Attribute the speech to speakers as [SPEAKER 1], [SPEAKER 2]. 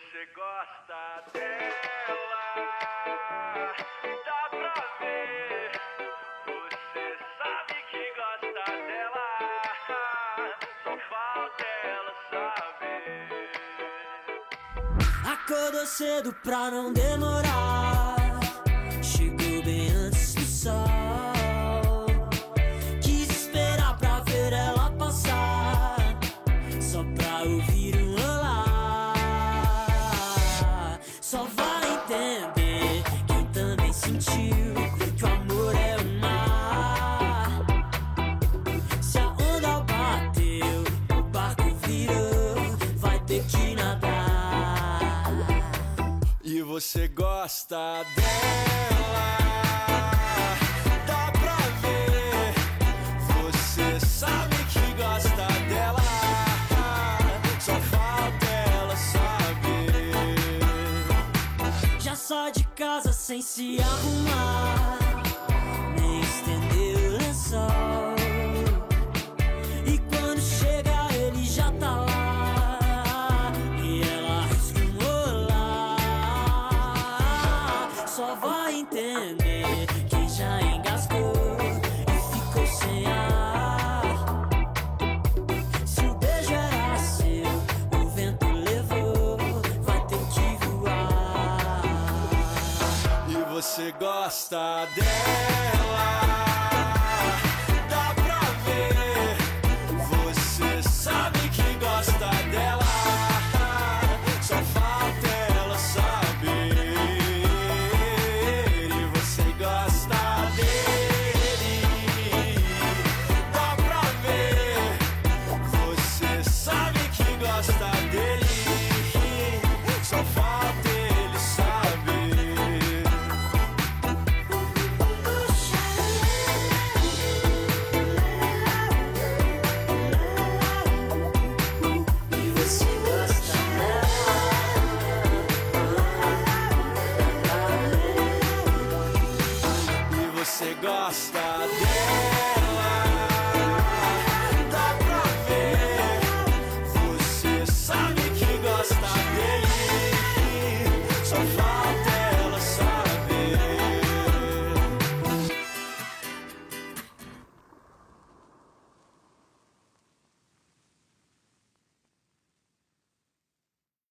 [SPEAKER 1] você gosta dela, dá pra ver. Você sabe que gosta dela, só falta ela saber.
[SPEAKER 2] Acordou cedo pra não demorar, chegou bem antes do sol. Quis esperar pra ver ela passar, só pra ouvir um olá. Só vai entender quem também sentiu que o amor é um mar. Se a onda bateu, o barco virou, vai ter que nadar.
[SPEAKER 1] E você gosta dela, dá pra ver. Você sabe que gosta dela, só falta ela saber.
[SPEAKER 2] Já sai de casa sem se arrumar, nem estender o lençol. E quando chega ele já tá lá, e ela risca um olá. Só vai entender quem já engasgou e ficou sem ar. Se o beijo era seu, o vento levou, vai ter que voar.
[SPEAKER 1] E você gosta dela, dá pra ver. Você sabe que gosta dela, só falta ela saber. E você gosta dele, dá pra ver. Você sabe que gosta dele, só falta ele saber.
[SPEAKER 2] E você gosta
[SPEAKER 1] E você gosta dela,